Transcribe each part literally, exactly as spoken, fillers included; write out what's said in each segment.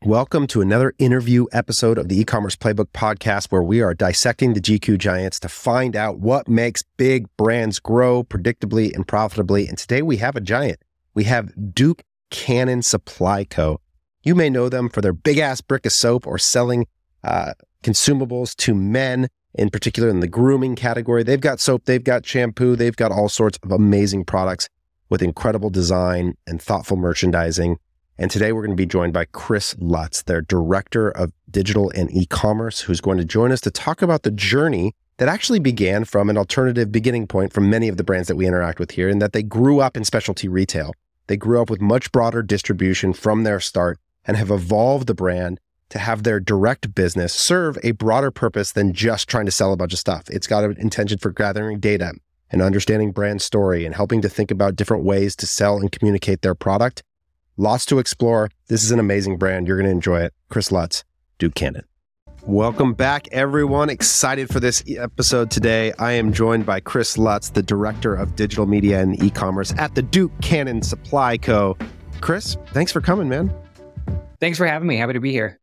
Welcome to another interview episode of the E-commerce Playbook podcast, where we are dissecting the G Q giants to find out what makes big brands grow predictably and profitably. And today we have a giant. We have Duke Cannon Supply Co. You may know them for their big-ass brick of soap or selling uh, consumables to men, in particular in the grooming category. They've got soap, they've got shampoo, they've got all sorts of amazing products with incredible design and thoughtful merchandising. And today we're going to be joined by Chris Lutz, their Director of Digital and E-commerce, who's going to join us to talk about the journey that actually began from an alternative beginning point from many of the brands that we interact with here, and that they grew up in specialty retail. They grew up with much broader distribution from their start and have evolved the brand to have their direct business serve a broader purpose than just trying to sell a bunch of stuff. It's got an intention for gathering data and understanding brand story and helping to think about different ways to sell and communicate their product. Lots to explore. This is an amazing brand. You're going to enjoy it. Chris Lutz, Duke Cannon. Welcome back, everyone. Excited for this episode today. I am joined by Chris Lutz, the Director of Digital Media and E-commerce at the Duke Cannon Supply Co. Chris, thanks for coming, man. Thanks for having me. Happy to be here.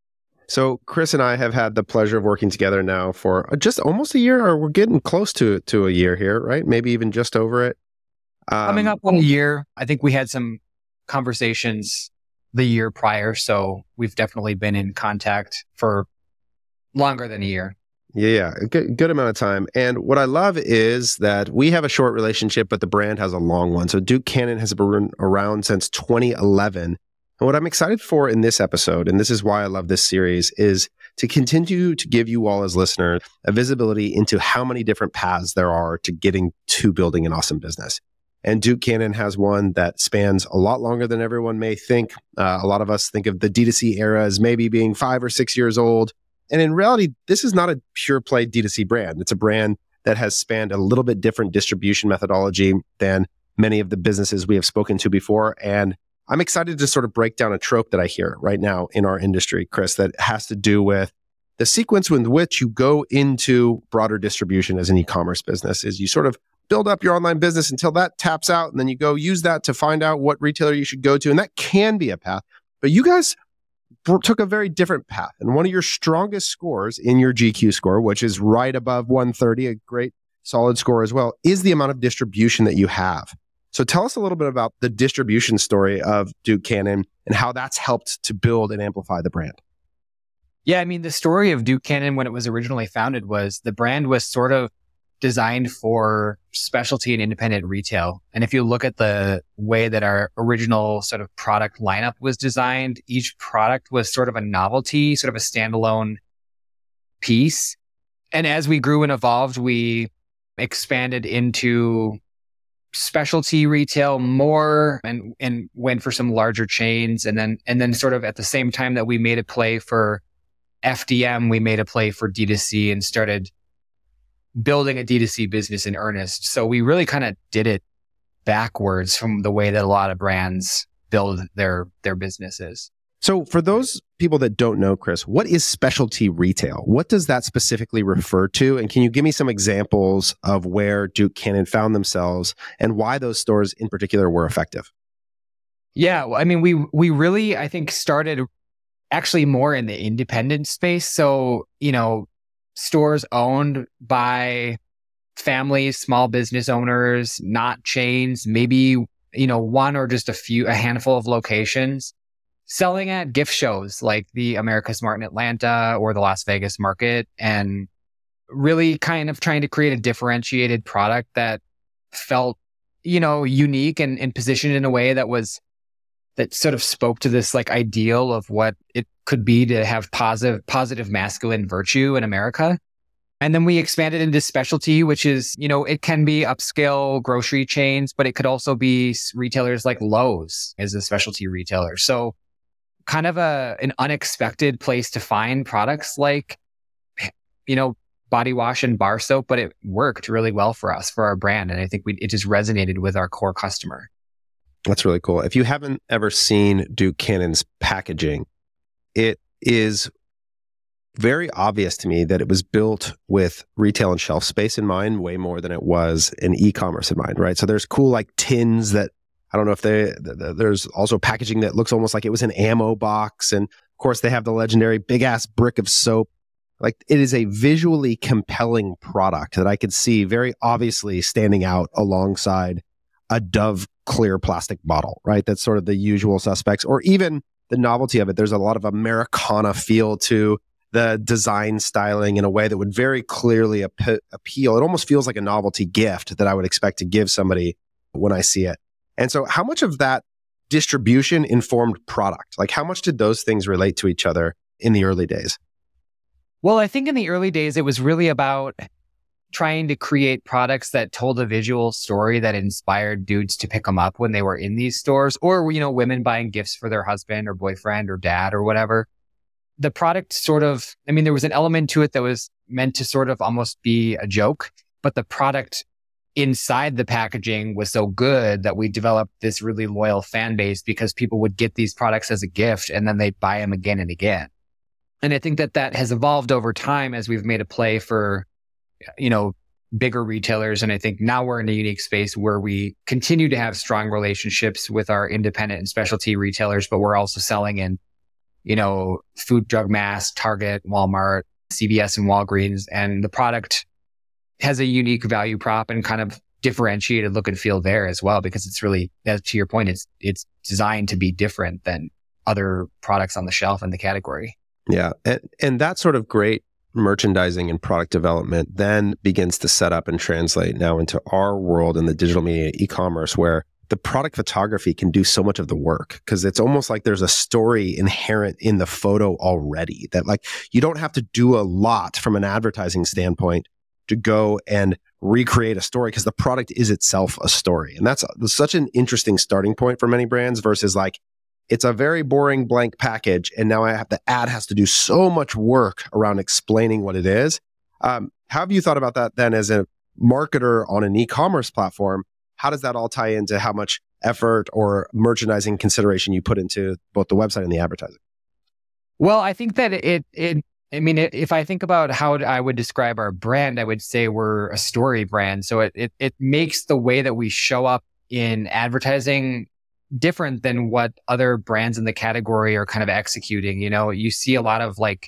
So Chris and I have had the pleasure of working together now for just almost a year, or we're getting close to, to a year here, right? Maybe even just over it. Um, Coming up on a year. I think we had some conversations the year prior, so we've definitely been in contact for longer than a year. Yeah, a good, good amount of time. And what I love is that we have a short relationship, but the brand has a long one. So Duke Cannon has been around since twenty eleven. And what I'm excited for in this episode, and this is why I love this series, is to continue to give you all as listeners a visibility into how many different paths there are to getting to building an awesome business. And Duke Cannon has one that spans a lot longer than everyone may think. Uh, a lot of us think of the D two C era as maybe being five or six years old. And in reality, this is not a pure play D two C brand. It's a brand that has spanned a little bit different distribution methodology than many of the businesses we have spoken to before. And I'm excited to sort of break down a trope that I hear right now in our industry, Chris, that has to do with the sequence with which you go into broader distribution as an e-commerce business. Is you sort of build up your online business until that taps out, and then you go use that to find out what retailer you should go to. And that can be a path. But you guys took a very different path. And one of your strongest scores in your G Q score, which is right above one thirty, a great solid score as well, is the amount of distribution that you have. So tell us a little bit about the distribution story of Duke Cannon and how that's helped to build and amplify the brand. Yeah, I mean, the story of Duke Cannon when it was originally founded was the brand was sort of designed for specialty and independent retail. And if you look at the way that our original sort of product lineup was designed, each product was sort of a novelty, sort of a standalone piece. And as we grew and evolved, we expanded into specialty retail more and, and went for some larger chains. And then, and then sort of at the same time that we made a play for F D M, we made a play for D two C and started building a D two C business in earnest. So we really kind of did it backwards from the way that a lot of brands build their, their businesses. So for those people that don't know, Chris, what is specialty retail? What does that specifically refer to? And can you give me some examples of where Duke Cannon found themselves and why those stores in particular were effective? Yeah, well, I mean, we we really, I think, started actually more in the independent space. So, you know, stores owned by families, small business owners, not chains, maybe, you know, one or just a few, a handful of locations, selling at gift shows like the America's Mart in Atlanta or the Las Vegas Market, and really kind of trying to create a differentiated product that felt, you know, unique and, and positioned in a way that was, that sort of spoke to this like ideal of what it could be to have positive, positive masculine virtue in America. And then we expanded into specialty, which is, you know, it can be upscale grocery chains, but it could also be retailers like Lowe's as a specialty retailer. So kind of a an unexpected place to find products like, you know, body wash and bar soap, but it worked really well for us, for our brand. And I think we it just resonated with our core customer. That's really cool. If you haven't ever seen Duke Cannon's packaging, it is very obvious to me that it was built with retail and shelf space in mind way more than it was in e-commerce in mind, right? So there's cool like tins that, I don't know if they, th- th- there's also packaging that looks almost like it was an ammo box and course, they have the legendary big ass brick of soap. Like, it is a visually compelling product that I could see very obviously standing out alongside a Dove clear plastic bottle, right? That's sort of the usual suspects, or even the novelty of it. There's a lot of Americana feel to the design styling in a way that would very clearly ap- appeal. It almost feels like a novelty gift that I would expect to give somebody when I see it. And so how much of that distribution informed product? Like, how much did those things relate to each other in the early days? Well, I think in the early days, it was really about trying to create products that told a visual story that inspired dudes to pick them up when they were in these stores, or, you know, women buying gifts for their husband or boyfriend or dad or whatever. The product sort of, I mean, there was an element to it that was meant to sort of almost be a joke, but the product inside the packaging was so good that we developed this really loyal fan base because people would get these products as a gift and then they'd buy them again and again. And I think that that has evolved over time as we've made a play for, you know, bigger retailers. And I think now we're in a unique space where we continue to have strong relationships with our independent and specialty retailers, but we're also selling in, you know, food, drug, mass, Target, Walmart, C V S, and Walgreens. And the product has a unique value prop and kind of differentiated look and feel there as well, because it's really, to your point, it's it's designed to be different than other products on the shelf in the category. Yeah. And, and that sort of great merchandising and product development then begins to set up and translate now into our world in the digital media e-commerce, where the product photography can do so much of the work, because it's almost like there's a story inherent in the photo already, that like you don't have to do a lot from an advertising standpoint to go and recreate a story, because the product is itself a story. And that's, that's such an interesting starting point for many brands versus like, it's a very boring blank package, and now I have the ad has to do so much work around explaining what it is. Um, how have you thought about that then as a marketer on an e-commerce platform? How does that all tie into how much effort or merchandising consideration you put into both the website and the advertising? Well, I think that it, it I mean, if I think about how I would describe our brand, I would say we're a story brand. So it, it, it makes the way that we show up in advertising different than what other brands in the category are kind of executing. You know, you see a lot of like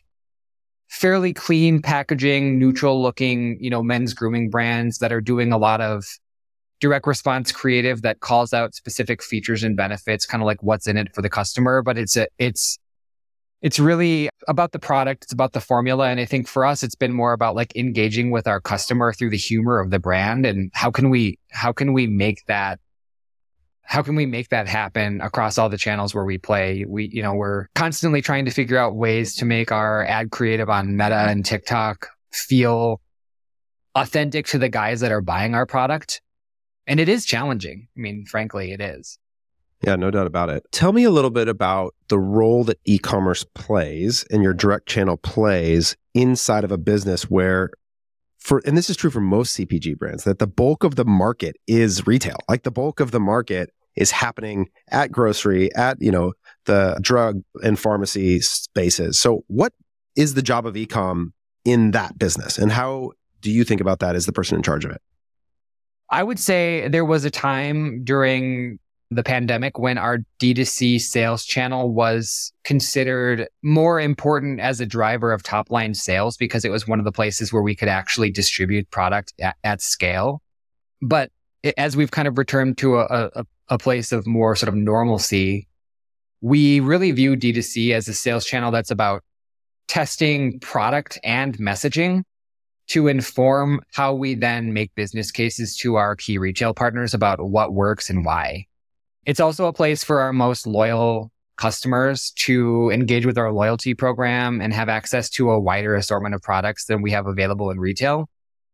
fairly clean packaging, neutral looking, you know, men's grooming brands that are doing a lot of direct response creative that calls out specific features and benefits, kind of like what's in it for the customer. But it's a, it's, it's really about the product. It's about the formula. And I think for us, it's been more about like engaging with our customer through the humor of the brand. And how can we, how can we make that How can we make that happen across all the channels where we play? We, you know, we're constantly trying to figure out ways to make our ad creative on Meta and TikTok feel authentic to the guys that are buying our product. And it is challenging. I mean, frankly, it is. Yeah, no doubt about it. Tell me a little bit about the role that e-commerce plays and your direct channel plays inside of a business where, for, and this is true for most C P G brands, that the bulk of the market is retail. Like the bulk of the market is happening at grocery, at, you know, the drug and pharmacy spaces. So what is the job of e-com in that business? And how do you think about that as the person in charge of it? I would say there was a time during the pandemic when our D two C sales channel was considered more important as a driver of top line sales, because it was one of the places where we could actually distribute product at, at scale. But it, as we've kind of returned to a, a, a place of more sort of normalcy, we really view D two C as a sales channel that's about testing product and messaging to inform how we then make business cases to our key retail partners about what works and why. It's also a place for our most loyal customers to engage with our loyalty program and have access to a wider assortment of products than we have available in retail.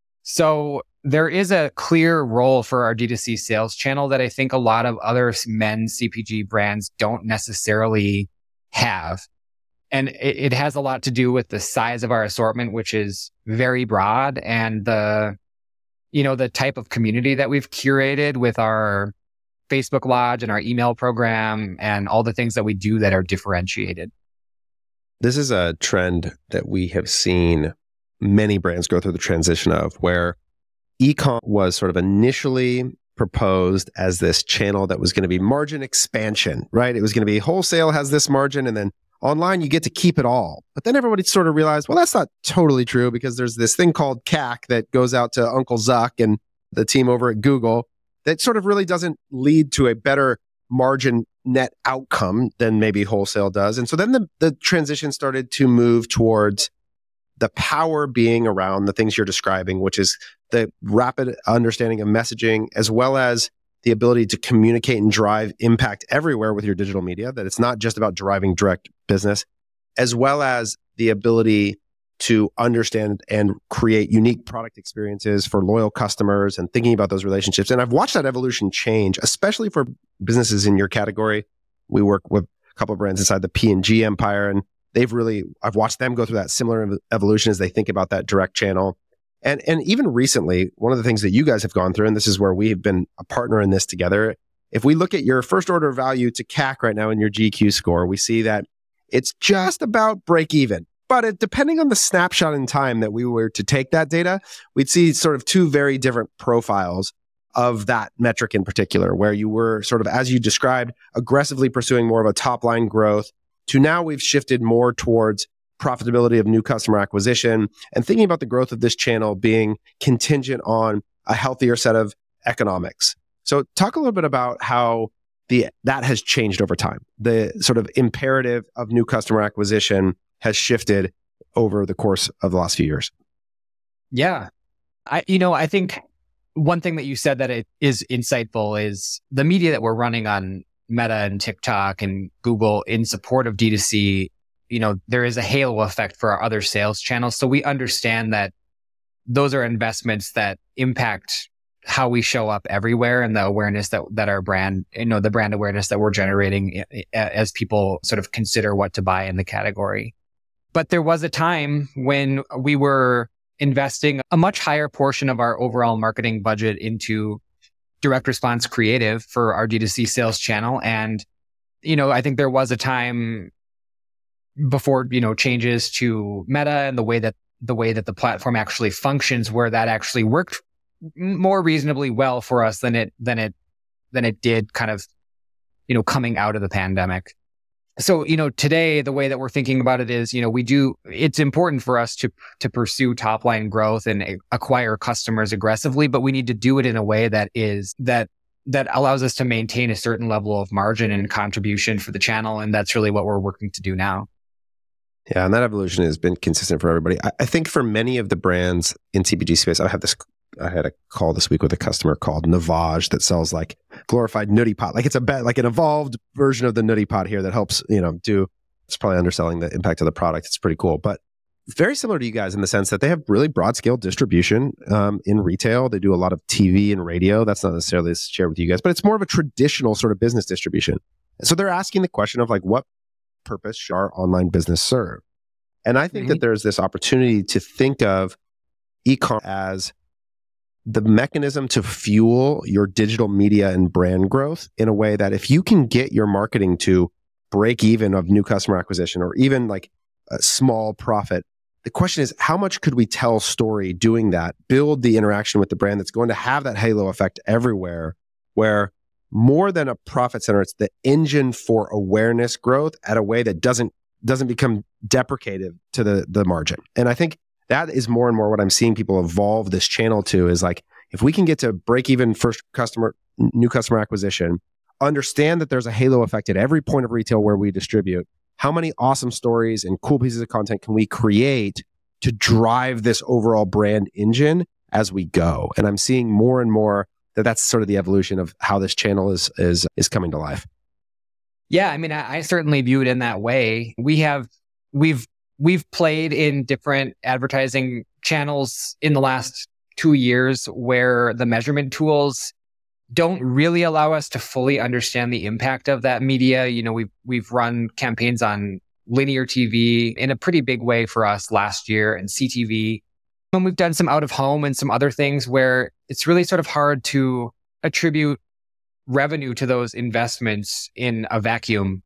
So there is a clear role for our D two C sales channel that I think a lot of other men's C P G brands don't necessarily have. And it, it has a lot to do with the size of our assortment, which is very broad, and the, you know, the type of community that we've curated with our Facebook Lodge and our email program and all the things that we do that are differentiated. This is a trend that we have seen many brands go through the transition of, where e-com was sort of initially proposed as this channel that was going to be margin expansion, right? It was going to be wholesale has this margin, and then online, you get to keep it all. But then everybody sort of realized, well, that's not totally true because there's this thing called C A C that goes out to Uncle Zuck and the team over at Google that sort of really doesn't lead to a better margin net outcome than maybe wholesale does. And so then the, the transition started to move towards the power being around the things you're describing, which is the rapid understanding of messaging, as well as the ability to communicate and drive impact everywhere with your digital media, that it's not just about driving direct business, as well as the ability to understand and create unique product experiences for loyal customers and thinking about those relationships. And I've watched that evolution change, especially for businesses in your category. We work with a couple of brands inside the P and G empire, and they've really, I've watched them go through that similar ev- evolution as they think about that direct channel. And and even recently, one of the things that you guys have gone through, and this is where we've been a partner in this together, if we look at your first order value to C A C right now in your G Q score, we see that it's just about break even. But it, depending on the snapshot in time that we were to take that data, we'd see sort of two very different profiles of that metric in particular, where you were sort of, as you described, aggressively pursuing more of a top line growth, to now we've shifted more towards profitability of new customer acquisition and thinking about the growth of this channel being contingent on a healthier set of economics. So talk a little bit about how the that has changed over time. The sort of imperative of new customer acquisition has shifted over the course of the last few years. Yeah. I, you know, I think one thing that you said that it is insightful is the media that we're running on Meta and TikTok and Google in support of D two C, you know, there is a halo effect for our other sales channels. So we understand that those are investments that impact how we show up everywhere and the awareness that, that our brand, you know, the brand awareness that we're generating as people sort of consider what to buy in the category. But there was a time when we were investing a much higher portion of our overall marketing budget into direct response creative for our D two C sales channel. And, you know, I think there was a time before, you know, changes to Meta and the way that the way that the platform actually functions, where that actually worked more reasonably well for us than it than it than it did kind of, you know, coming out of the pandemic. So, you know, today, the way that we're thinking about it is, you know, we do, it's important for us to, to pursue top line growth and acquire customers aggressively, but we need to do it in a way that is, that, that allows us to maintain a certain level of margin and contribution for the channel. And that's really what we're working to do now. Yeah. And that evolution has been consistent for everybody. I, I think for many of the brands in C P G space, I have this, I had a call this week with a customer called Navage that sells like glorified nutty pot. Like it's a bet, like an evolved version of the nutty pot here that helps, you know, do, it's probably underselling the impact of the product. It's pretty cool, but very similar to you guys in the sense that they have really broad scale distribution um, in retail. They do a lot of T V and radio. That's not necessarily shared with you guys, but it's more of a traditional sort of business distribution. So they're asking the question of like, what purpose should our online business serve? And I think mm-hmm. that there's this opportunity to think of e-com as the mechanism to fuel your digital media and brand growth in a way that if you can get your marketing to break even of new customer acquisition or even like a small profit, the question is, how much could we tell story doing that, build the interaction with the brand that's going to have that halo effect everywhere, where more than a profit center, it's the engine for awareness growth at a way that doesn't doesn't become deprecative to the the margin. And I think that is more and more what I'm seeing people evolve this channel to, is like, if we can get to break even first customer, new customer acquisition, understand that there's a halo effect at every point of retail where we distribute, how many awesome stories and cool pieces of content can we create to drive this overall brand engine as we go? And I'm seeing more and more that that's sort of the evolution of how this channel is, is, is coming to life. Yeah. I mean, I, I certainly view it in that way. We have, we've, We've played in different advertising channels in the last two years where the measurement tools don't really allow us to fully understand the impact of that media. You know, we've we've run campaigns on linear T V in a pretty big way for us last year, and C T V. And we've done some out of home and some other things where it's really sort of hard to attribute revenue to those investments in a vacuum.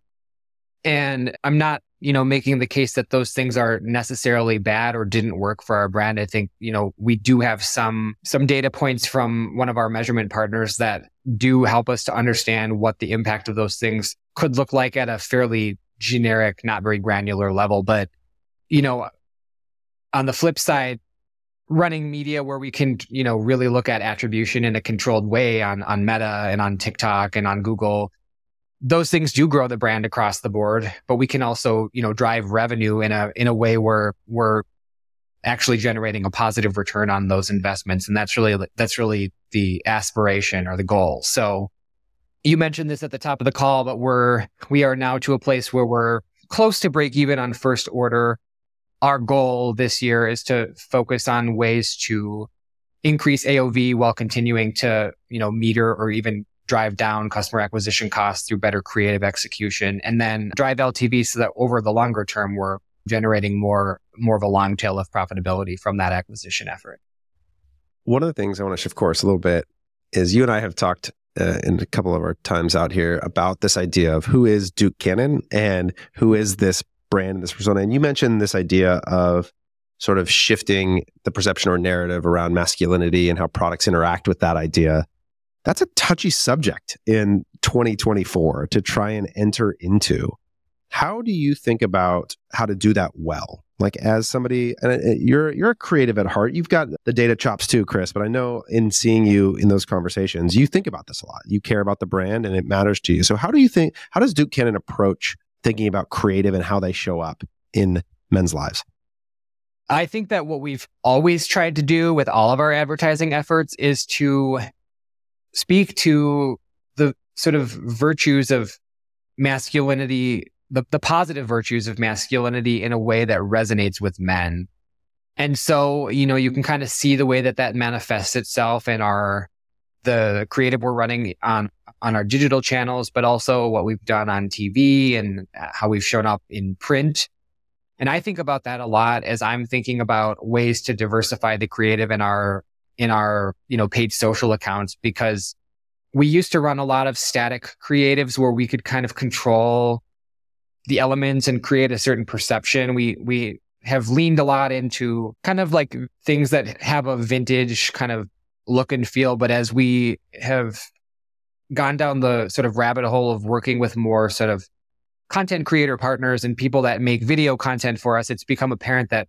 And I'm not, you know, making the case that those things are necessarily bad or didn't work for our brand. I think, you know, we do have some, some data points from one of our measurement partners that do help us to understand what the impact of those things could look like at a fairly generic, not very granular level. But, you know, on the flip side, running media where we can, you know, really look at attribution in a controlled way on, on Meta and on TikTok and on Google, those things do grow the brand across the board, but we can also, you know, drive revenue in a, in a way where we're actually generating a positive return on those investments. And that's really, that's really the aspiration or the goal. So you mentioned this at the top of the call, but we're, we are now to a place where we're close to break even on first order. Our goal this year is to focus on ways to increase A O V while continuing to, you know, meter or even drive down customer acquisition costs through better creative execution, and then drive L T V so that over the longer term, we're generating more, more of a long tail of profitability from that acquisition effort. One of the things I want to shift course a little bit is you and I have talked uh, in a couple of our times out here about this idea of who is Duke Cannon and who is this brand, this persona. And you mentioned this idea of sort of shifting the perception or narrative around masculinity and how products interact with that idea. That's a touchy subject in twenty twenty-four to try and enter into. How do you think about how to do that well? Like as somebody, and you're you're a creative at heart. You've got the data chops too, Chris, but I know in seeing you in those conversations, you think about this a lot. You care about the brand and it matters to you. So how do you think, how does Duke Cannon approach thinking about creative and how they show up in men's lives? I think that what we've always tried to do with all of our advertising efforts is to speak to the sort of virtues of masculinity, the, the positive virtues of masculinity in a way that resonates with men. And so, you know, you can kind of see the way that that manifests itself in our, the creative we're running on, on our digital channels, but also what we've done on T V and how we've shown up in print. And I think about that a lot as I'm thinking about ways to diversify the creative in our, in our, you know, paid social accounts, because we used to run a lot of static creatives where we could kind of control the elements and create a certain perception. We, we have leaned a lot into kind of like things that have a vintage kind of look and feel. But as we have gone down the sort of rabbit hole of working with more sort of content creator partners and people that make video content for us, it's become apparent that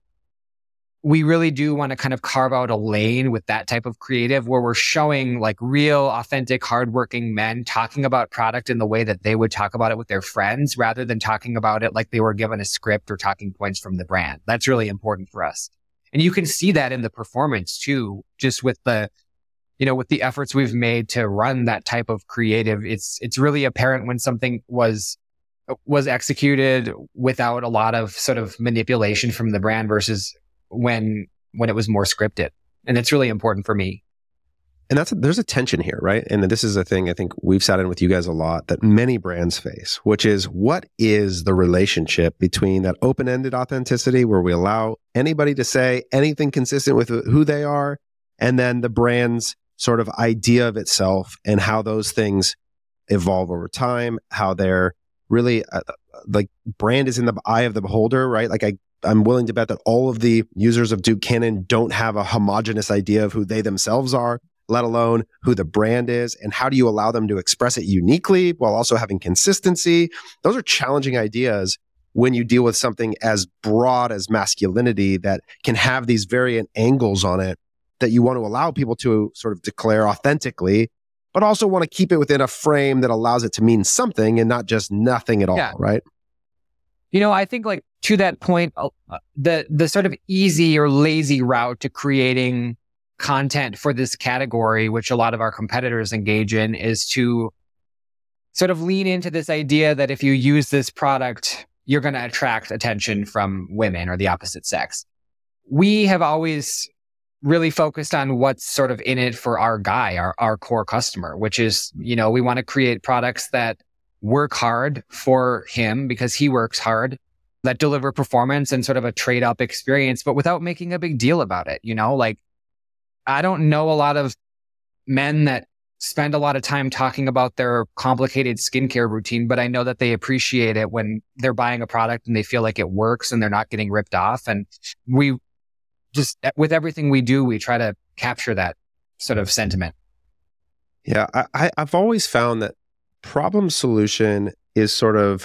we really do want to kind of carve out a lane with that type of creative where we're showing like real, authentic, hardworking men talking about product in the way that they would talk about it with their friends, rather than talking about it like they were given a script or talking points from the brand. That's really important for us. And you can see that in the performance too, just with the, you know, with the efforts we've made to run that type of creative. It's, it's really apparent when something was, was executed without a lot of sort of manipulation from the brand versus when when it was more scripted. And it's really important for me. And that's there's a tension here, right? And this is a thing I think we've sat in with you guys a lot that many brands face, which is what is the relationship between that open-ended authenticity where we allow anybody to say anything consistent with who they are, and then the brand's sort of idea of itself and how those things evolve over time, how they're really uh, like brand is in the eye of the beholder, right? Like I I'm willing to bet that all of the users of Duke Cannon don't have a homogenous idea of who they themselves are, let alone who the brand is. And how do you allow them to express it uniquely while also having consistency? Those are challenging ideas when you deal with something as broad as masculinity that can have these variant angles on it that you want to allow people to sort of declare authentically, but also want to keep it within a frame that allows it to mean something and not just nothing at all, yeah. Right? You know, I think like to that point, uh, the the sort of easy or lazy route to creating content for this category, which a lot of our competitors engage in, is to sort of lean into this idea that if you use this product, you're going to attract attention from women or the opposite sex. We have always really focused on what's sort of in it for our guy, our, our core customer, which is, you know, we want to create products that work hard for him because he works hard, that deliver performance and sort of a trade up experience, but without making a big deal about it. You know, like I don't know a lot of men that spend a lot of time talking about their complicated skincare routine, but I know that they appreciate it when they're buying a product and they feel like it works and they're not getting ripped off. And we just, with everything we do, we try to capture that sort of sentiment. Yeah, I, I've always found that problem solution is sort of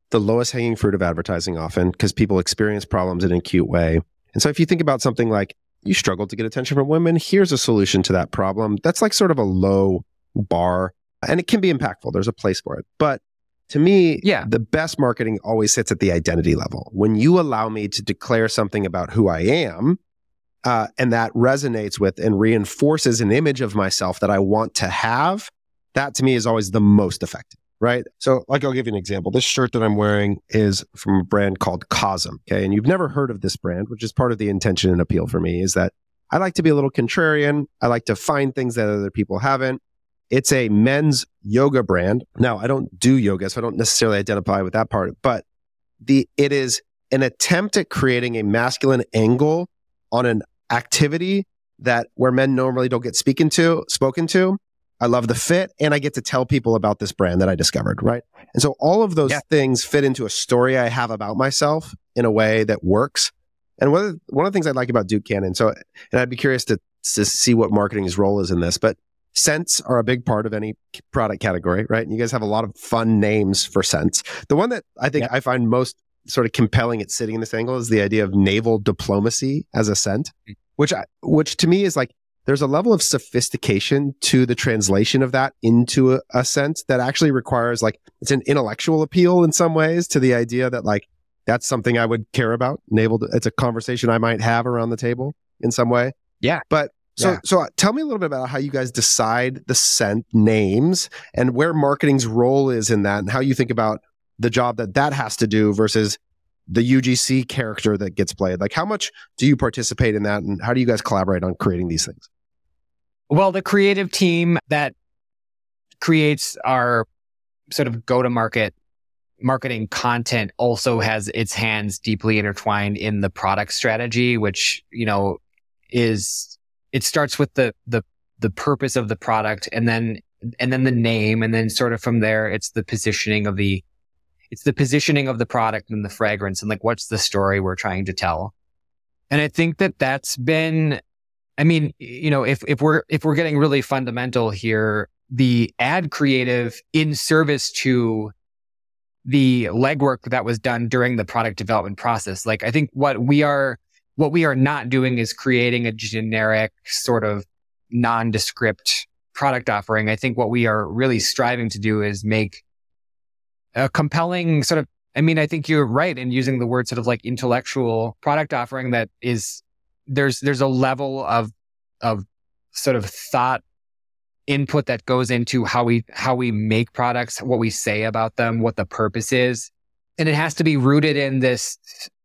the lowest hanging fruit of advertising often because people experience problems in an acute way. And so if you think about something like you struggle to get attention from women, here's a solution to that problem. That's like sort of a low bar and it can be impactful. There's a place for it. But to me, yeah. the best marketing always sits at the identity level. When you allow me to declare something about who I am, uh, and that resonates with and reinforces an image of myself that I want to have, that to me is always the most effective, right? So like, I'll give you an example. This shirt that I'm wearing is from a brand called Cosm, okay? And you've never heard of this brand, which is part of the intention and appeal for me, is that I like to be a little contrarian. I like to find things that other people haven't. It's a men's yoga brand. Now, I don't do yoga, so I don't necessarily identify with that part, but the it is an attempt at creating a masculine angle on an activity that where men normally don't get speaking to, spoken to. I love the fit, and I get to tell people about this brand that I discovered, right? And so all of those yeah. things fit into a story I have about myself in a way that works. And one of the, one of the things I like about Duke Cannon, so and I'd be curious to, to see what marketing's role is in this, but scents are a big part of any product category, right? And you guys have a lot of fun names for scents. The one that I think yeah. I find most sort of compelling at sitting in this angle is the idea of naval diplomacy as a scent, which I, which to me is like, there's a level of sophistication to the translation of that into a, a scent that actually requires like, it's an intellectual appeal in some ways to the idea that like, that's something I would care about. Naval, it's a conversation I might have around the table in some way. Yeah. But So, yeah. so tell me a little bit about how you guys decide the scent names and where marketing's role is in that and how you think about the job that that has to do versus the U G C character that gets played. Like how much do you participate in that and how do you guys collaborate on creating these things? Well, the creative team that creates our sort of go-to-market marketing content also has its hands deeply intertwined in the product strategy, which, you know, is... it starts with the the the purpose of the product and then and then the name and then sort of from there it's the positioning of the it's the positioning of the product and the fragrance and like what's the story we're trying to tell. And I think that that's been I mean, you know, if if we're if we're getting really fundamental here, the ad creative in service to the legwork that was done during the product development process. Like I think what we are What we are not doing is creating a generic sort of nondescript product offering. I think what we are really striving to do is make a compelling sort of, I mean, I think you're right in using the word sort of like intellectual product offering that is, there's, there's a level of, of sort of thought input that goes into how we, how we make products, what we say about them, what the purpose is. And it has to be rooted in this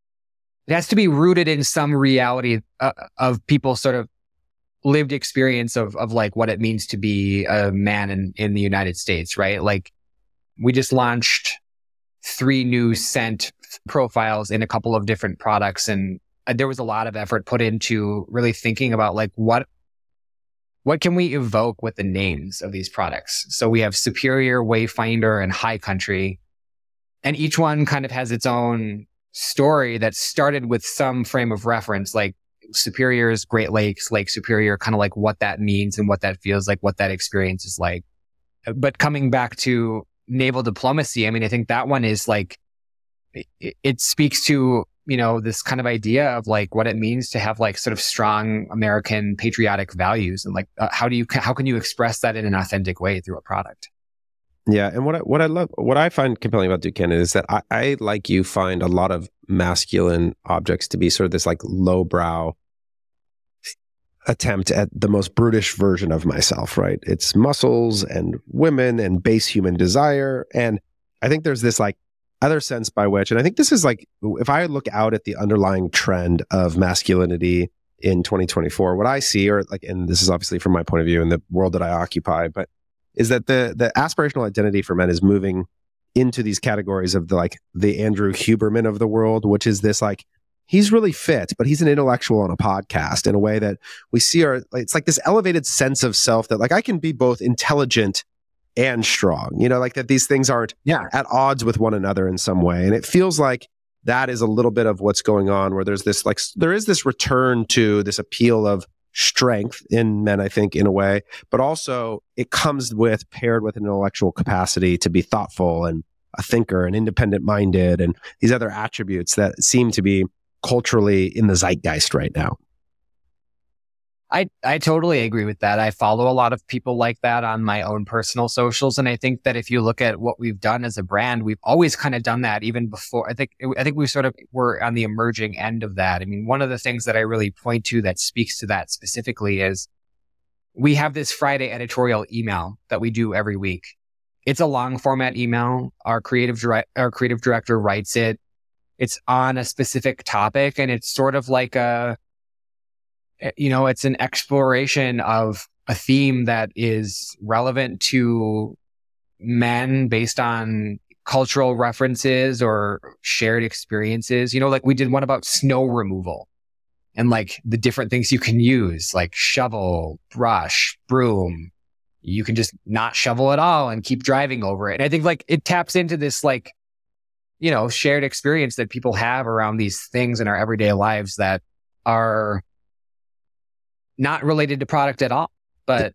It has to be rooted in some reality uh, of people's sort of lived experience of of like what it means to be a man in, in the United States, right? Like we just launched three new scent profiles in a couple of different products. And there was a lot of effort put into really thinking about like what, what can we evoke with the names of these products? So we have Superior, Wayfinder, and High Country. And each one kind of has its own story that started with some frame of reference, like Superior's Great Lakes, Lake Superior, kind of like what that means and what that feels like, what that experience is like. But coming back to naval diplomacy, I mean, I think that one is like, it, it speaks to, you know, this kind of idea of like what it means to have like sort of strong American patriotic values. And like, uh, how do you, how can you express that in an authentic way through a product? Yeah. And what I, what I love, what I find compelling about Duke Cannon is that I, I, like you, find a lot of masculine objects to be sort of this like lowbrow attempt at the most brutish version of myself, right? It's muscles and women and base human desire. And I think there's this like other sense by which, and I think this is like, if I look out at the underlying trend of masculinity in twenty twenty-four, what I see, or like, and this is obviously from my point of view in the world that I occupy, but is that the the aspirational identity for men is moving into these categories of the like the Andrew Huberman of the world, which is this like, he's really fit, but he's an intellectual on a podcast in a way that we see our, it's like this elevated sense of self that like I can be both intelligent and strong, you know, like that these things aren't yeah. at odds with one another in some way. And it feels like that is a little bit of what's going on where there's this like, there is this return to this appeal of strength in men, I think, in a way, but also it comes with paired with an intellectual capacity to be thoughtful and a thinker, an independent minded, and these other attributes that seem to be culturally in the zeitgeist right now. I, I totally agree with that. I follow a lot of people like that on my own personal socials. And I think that if you look at what we've done as a brand, we've always kind of done that even before. I think, I think we sort of were on the emerging end of that. I mean, one of the things that I really point to that speaks to that specifically is we have this Friday editorial email that we do every week. It's a long format email. Our creative direct, our creative director writes it. It's on a specific topic, and it's sort of like a, you know, it's an exploration of a theme that is relevant to men based on cultural references or shared experiences. You know, like we did one about snow removal and like the different things you can use, like shovel, brush, broom. You can just not shovel at all and keep driving over it. And I think like it taps into this like, you know, shared experience that people have around these things in our everyday lives that are not related to product at all, but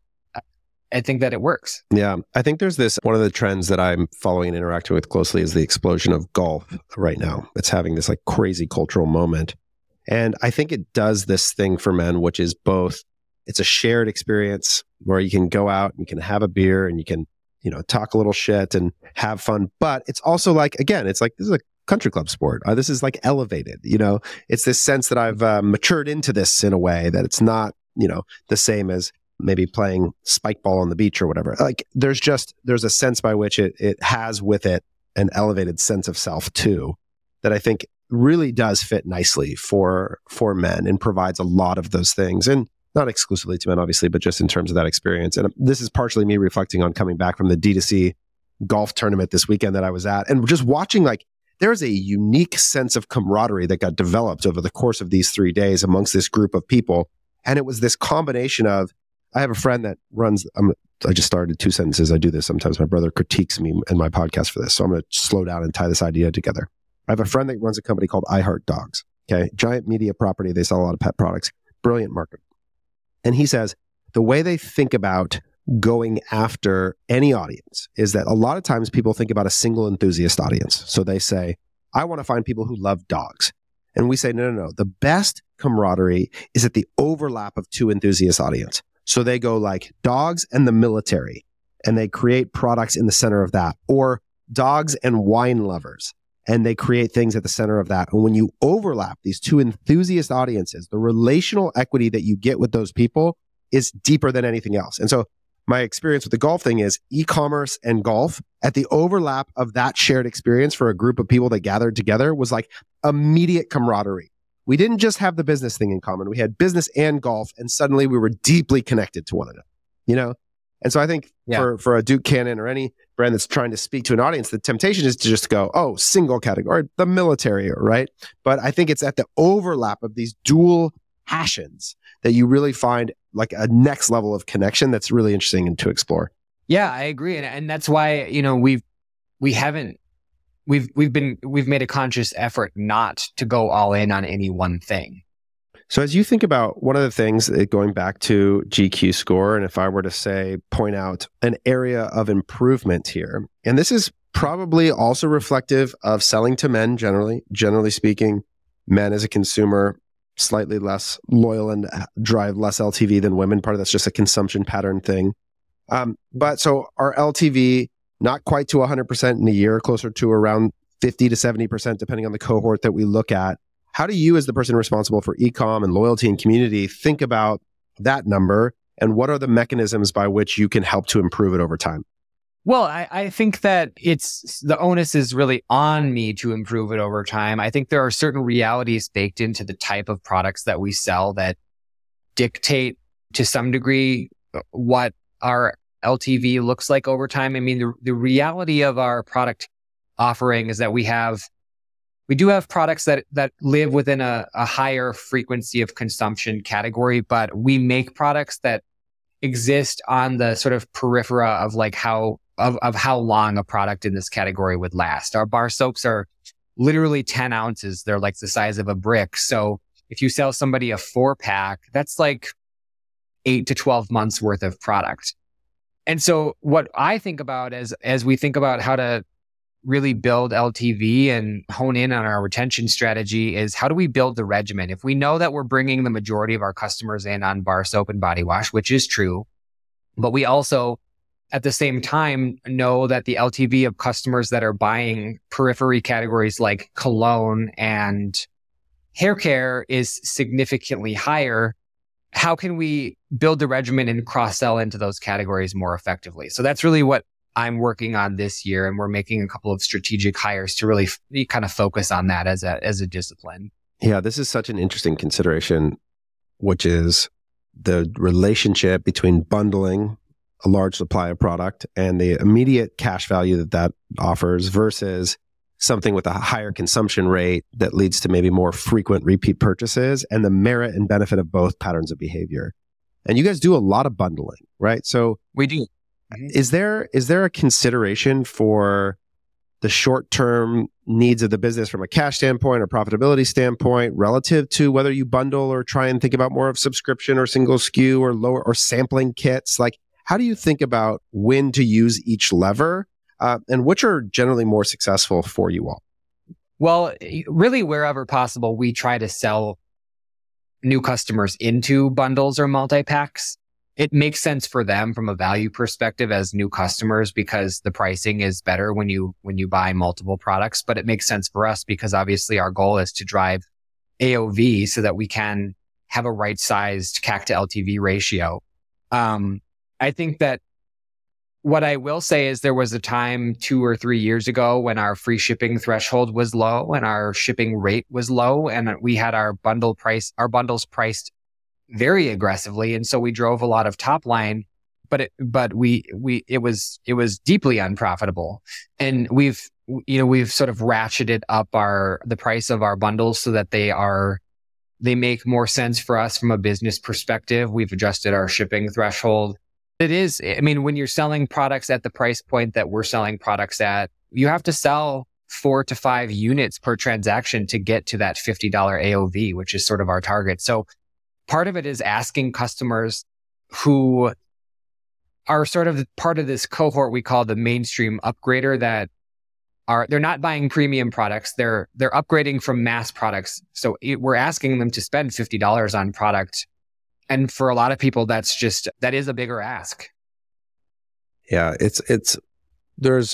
I think that it works. Yeah. I think there's this, one of the trends that I'm following and interacting with closely is the explosion of golf right now. It's having this like crazy cultural moment. And I think it does this thing for men, which is both, it's a shared experience where you can go out and you can have a beer and you can, you know, talk a little shit and have fun. But it's also like, again, it's like, this is a country club sport. Uh, this is like elevated, you know, it's this sense that I've uh, matured into this in a way that it's not, you know, the same as maybe playing spike ball on the beach or whatever. Like there's just, there's a sense by which it it has with it an elevated sense of self too, that I think really does fit nicely for, for men and provides a lot of those things. And not exclusively to men, obviously, but just in terms of that experience. And this is partially me reflecting on coming back from the D two C golf tournament this weekend that I was at and just watching like, there's a unique sense of camaraderie that got developed over the course of these three days amongst this group of people. And it was this combination of, I have a friend that runs, I'm, I just started two sentences. I do this sometimes. My brother critiques me in my podcast for this. So I'm going to slow down and tie this idea together. I have a friend that runs a company called I Heart Dogs. Okay. Giant media property. They sell a lot of pet products. Brilliant market. And he says the way they think about going after any audience is that a lot of times people think about a single enthusiast audience. So they say, I want to find people who love dogs. And we say, no, no, no. The best camaraderie is at the overlap of two enthusiast audience. So they go like dogs and the military, and they create products in the center of that, or dogs and wine lovers, and they create things at the center of that. And when you overlap these two enthusiast audiences, the relational equity that you get with those people is deeper than anything else. And so my experience with the golf thing is e-commerce and golf at the overlap of that shared experience for a group of people that gathered together was like immediate camaraderie. We didn't just have the business thing in common. We had business and golf, and suddenly we were deeply connected to one another, you know? And so I think yeah. for, for a Duke Cannon or any brand that's trying to speak to an audience, the temptation is to just go, oh, single category, the military, right? But I think it's at the overlap of these dual passions that you really find like a next level of connection that's really interesting to explore. Yeah, I agree. And, and that's why, you know, we've, we haven't, we've, we've been, we've made a conscious effort not to go all in on any one thing. So as you think about one of the things, going back to G Q Score, and if I were to say, point out an area of improvement here, and this is probably also reflective of selling to men generally, generally speaking, men as a consumer, slightly less loyal and drive less L T V than women. Part of that's just a consumption pattern thing. Um, but so our L T V, not quite to one hundred percent in a year, closer to around fifty to seventy percent, depending on the cohort that we look at. How do you, as the person responsible for e-com and loyalty and community, think about that number? And what are the mechanisms by which you can help to improve it over time? Well, I, I think that it's the onus is really on me to improve it over time. I think there are certain realities baked into the type of products that we sell that dictate to some degree what our L T V looks like over time. I mean, the, the reality of our product offering is that we have We do have products that, that live within a, a higher frequency of consumption category, but we make products that exist on the sort of periphery of like how, of, of how long a product in this category would last. Our bar soaps are literally ten ounces. They're like the size of a brick. So if you sell somebody a four pack, that's like eight to twelve months worth of product. And so what I think about as, as we think about how to really build L T V and hone in on our retention strategy is how do we build the regimen? If we know that we're bringing the majority of our customers in on bar soap and body wash, which is true, but we also at the same time know that the L T V of customers that are buying periphery categories like cologne and hair care is significantly higher. How can we build the regimen and cross-sell into those categories more effectively? So that's really what I'm working on this year. And we're making a couple of strategic hires to really f- kind of focus on that as a, as a discipline. Yeah, this is such an interesting consideration, which is the relationship between bundling a large supply of product and the immediate cash value that that offers versus something with a higher consumption rate that leads to maybe more frequent repeat purchases and the merit and benefit of both patterns of behavior. And you guys do a lot of bundling, right? So we do. Is there is there a consideration for the short-term needs of the business from a cash standpoint or profitability standpoint relative to whether you bundle or try and think about more of subscription or single S K U or lower or sampling kits? Like, how do you think about when to use each lever? Uh, and which are generally more successful for you all? Well, really, wherever possible, we try to sell new customers into bundles or multi-packs. It makes sense for them from a value perspective as new customers because the pricing is better when you when you buy multiple products. But it makes sense for us because obviously our goal is to drive A O V so that we can have a right-sized C A C to L T V ratio. Um, I think that what I will say is there was a time two or three years ago when our free shipping threshold was low and our shipping rate was low, and we had our bundle price, our bundles priced very aggressively, and so we drove a lot of top line, but it, but we we it was it was deeply unprofitable, and we've you know we've sort of ratcheted up our the price of our bundles so that they are they make more sense for us from a business perspective. We've adjusted our shipping threshold. It is, I mean, when you're selling products at the price point that we're selling products at, you have to sell four to five units per transaction to get to that fifty dollars A O V, which is sort of our target. So part of it is asking customers who are sort of part of this cohort we call the mainstream upgrader that are, they're not buying premium products. They're, they're upgrading from mass products. So it, we're asking them to spend fifty dollars on product. And for a lot of people, that's just, that is a bigger ask. Yeah, it's, it's, there's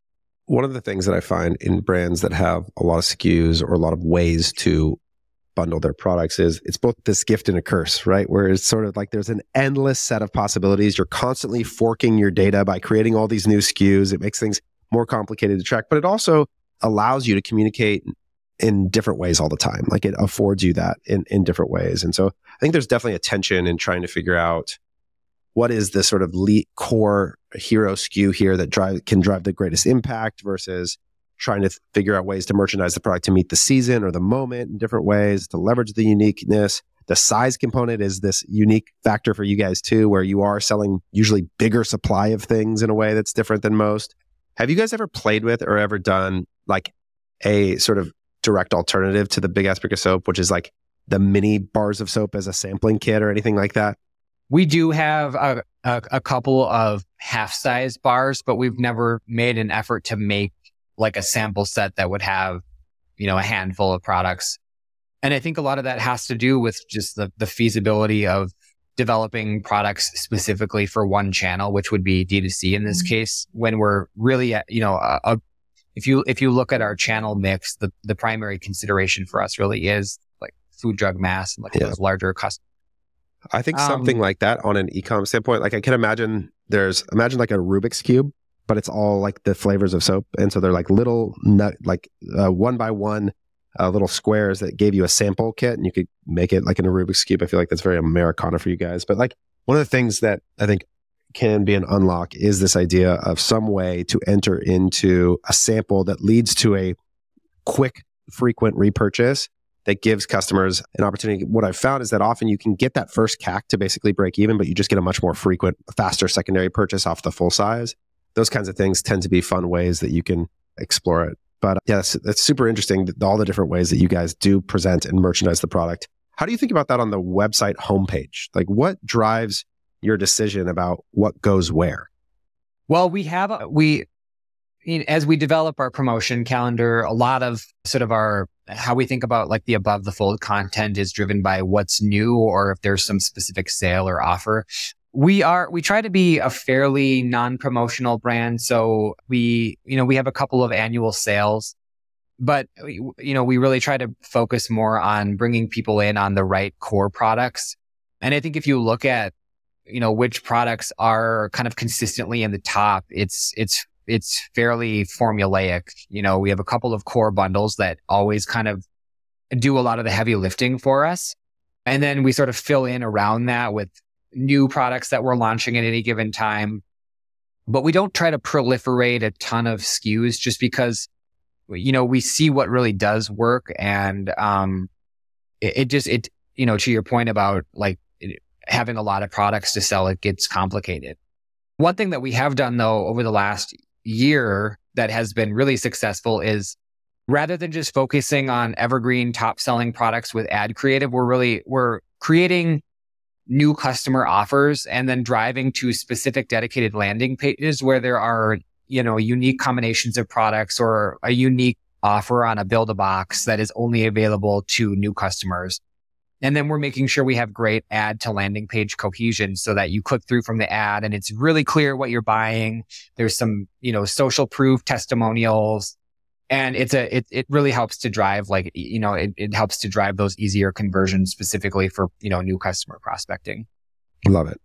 one of the things that I find in brands that have a lot of S K Us or a lot of ways to bundle their products is it's both this gift and a curse, right? Where it's sort of like there's an endless set of possibilities. You're constantly forking your data by creating all these new S K Us. It makes things more complicated to track, but it also allows you to communicate in different ways all the time. Like it affords you that in, in different ways. And so I think there's definitely a tension in trying to figure out what is the sort of lead core hero S K U here that drive can drive the greatest impact versus trying to figure out ways to merchandise the product to meet the season or the moment in different ways, to leverage the uniqueness. The size component is this unique factor for you guys too, where you are selling usually bigger supply of things in a way that's different than most. Have you guys ever played with or ever done like a sort of direct alternative to the big ass brick of soap, which is like the mini bars of soap as a sampling kit or anything like that? We do have a, a, a couple of half-size bars, but we've never made an effort to make like a sample set that would have, you know, a handful of products. And I think a lot of that has to do with just the, the feasibility of developing products specifically for one channel, which would be D two C in this mm-hmm. case, when we're really at, you know, a, a If you if you look at our channel mix, the, the primary consideration for us really is like food, drug, mass, and like yeah. those larger customers. I think something um, like that on an e-com standpoint, like I can imagine there's imagine like a Rubik's Cube, but it's all like the flavors of soap, and so they're like little nut like uh, one by one uh, little squares that gave you a sample kit, and you could make it like in a Rubik's Cube. I feel like that's very Americana for you guys, but like one of the things that I think can be an unlock is this idea of some way to enter into a sample that leads to a quick, frequent repurchase that gives customers an opportunity. What I've found is that often you can get that first C A C to basically break even, but you just get a much more frequent, faster secondary purchase off the full size. Those kinds of things tend to be fun ways that you can explore it. But yeah, that's, that's super interesting, all the different ways that you guys do present and merchandise the product. How do you think about that on the website homepage? Like what drives your decision about what goes where? Well, we have, a, we, you know, as we develop our promotion calendar, a lot of sort of our, how we think about like the above the fold content is driven by what's new or if there's some specific sale or offer. We are, we try to be a fairly non-promotional brand. So we, you know, we have a couple of annual sales, but, you know, we really try to focus more on bringing people in on the right core products. And I think if you look at, you know, which products are kind of consistently in the top, it's, it's, it's fairly formulaic. You know, we have a couple of core bundles that always kind of do a lot of the heavy lifting for us. And then we sort of fill in around that with new products that we're launching at any given time. But we don't try to proliferate a ton of S K Us just because, you know, we see what really does work. And um, it, it just, it, you know, to your point about like it, having a lot of products to sell, it gets complicated. One thing that we have done though over the last year that has been really successful is rather than just focusing on evergreen top selling products with ad creative, we're really, we're creating new customer offers and then driving to specific dedicated landing pages where there are, you know, unique combinations of products or a unique offer on a build a box that is only available to new customers. And then we're making sure we have great ad to landing page cohesion so that you click through from the ad and it's really clear what you're buying. There's some, you know, social proof testimonials. And it's a, it, it really helps to drive like, you know, it, it helps to drive those easier conversions specifically for, you know, new customer prospecting. Love it.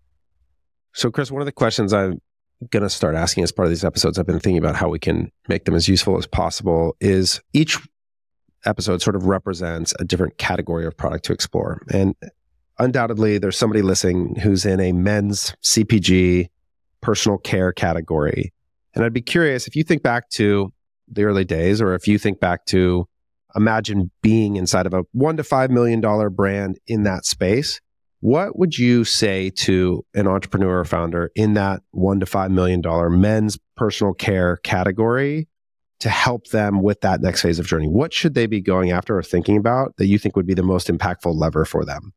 So Chris, one of the questions I'm going to start asking as part of these episodes, I've been thinking about how we can make them as useful as possible, is each episode sort of represents a different category of product to explore. And undoubtedly there's somebody listening who's in a men's C P G, personal care category. And I'd be curious if you think back to the early days, or if you think back to imagine being inside of a one to five million dollar brand in that space, what would you say to an entrepreneur or founder in that one to five million dollar men's personal care category to help them with that next phase of journey? What should they be going after or thinking about that you think would be the most impactful lever for them?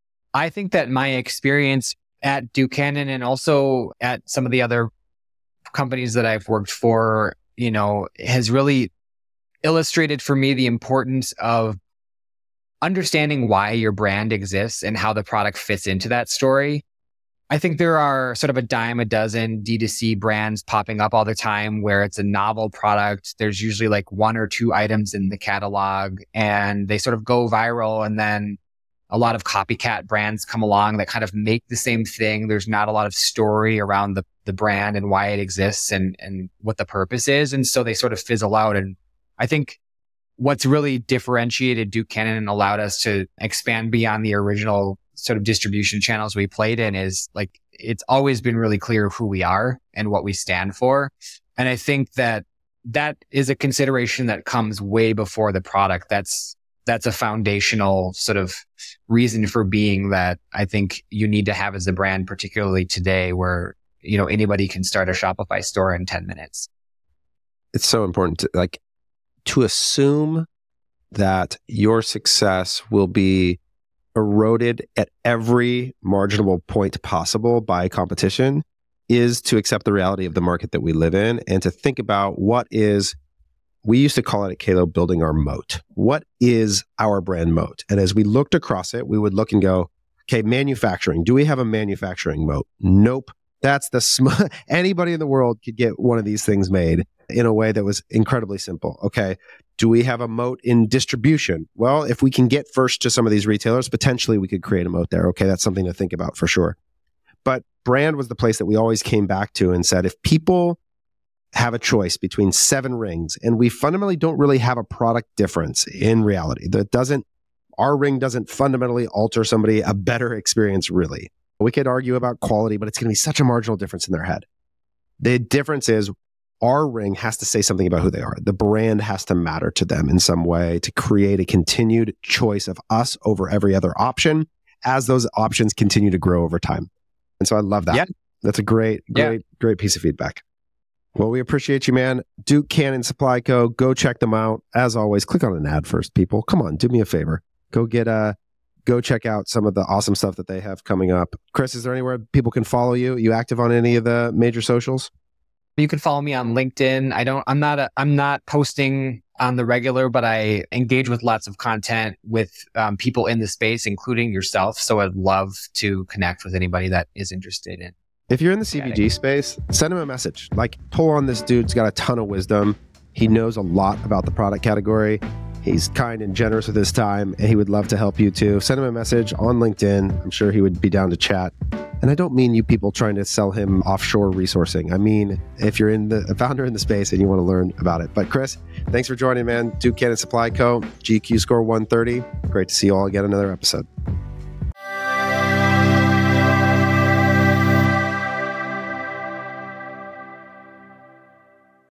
I think that my experience at Ducannon and also at some of the other companies that I've worked for, you know, has really illustrated for me the importance of understanding why your brand exists and how the product fits into that story. I think there are sort of a dime a dozen D two C brands popping up all the time where it's a novel product. There's usually like one or two items in the catalog and they sort of go viral, and then a lot of copycat brands come along that kind of make the same thing. There's not a lot of story around the, the brand and why it exists and, and what the purpose is. And so they sort of fizzle out. And I think what's really differentiated Ducannon and allowed us to expand beyond the original sort of distribution channels we played in is like, it's always been really clear who we are and what we stand for. And I think that that is a consideration that comes way before the product. That's, that's a foundational sort of reason for being that I think you need to have as a brand, particularly today where, you know, anybody can start a Shopify store in ten minutes. It's so important to like to assume that your success will be eroded at every marginal point possible by competition is to accept the reality of the market that we live in and to think about what is, we used to call it at Kalo, building our moat. What is our brand moat? And as we looked across it, we would look and go, okay, manufacturing. Do we have a manufacturing moat? Nope. That's the sm- anybody in the world could get one of these things made in a way that was incredibly simple. Okay. Do we have a moat in distribution? Well, if we can get first to some of these retailers, potentially we could create a moat there. Okay. That's something to think about for sure. But brand was the place that we always came back to and said, if people have a choice between seven rings, and we fundamentally don't really have a product difference in reality. That doesn't, our ring doesn't fundamentally alter somebody a better experience, really. We could argue about quality, but it's going to be such a marginal difference in their head. The difference is our ring has to say something about who they are. The brand has to matter to them in some way to create a continued choice of us over every other option as those options continue to grow over time. And so I love that. Yeah. That's a great, great, yeah. great piece of feedback. Well, we appreciate you, man. Ducannon Supply Co. Go check them out. As always, click on an ad first, people. Come on, do me a favor. Go get a, go check out some of the awesome stuff that they have coming up. Chris, is there anywhere people can follow you? Are you active on any of the major socials? You can follow me on LinkedIn. I don't, I'm not, a, I'm not posting on the regular, but I engage with lots of content with um, people in the space, including yourself. So I'd love to connect with anybody that is interested in. If you're in the C V G space, send him a message. Like, pull on this dude's got a ton of wisdom. He knows a lot about the product category. He's kind and generous with his time, and he would love to help you too. Send him a message on LinkedIn. I'm sure he would be down to chat. And I don't mean you people trying to sell him offshore resourcing. I mean, if you're in the a founder in the space and you want to learn about it. But Chris, thanks for joining, man. Duke Cannon Supply Co., G Q Score one thirty. Great to see you all again another episode.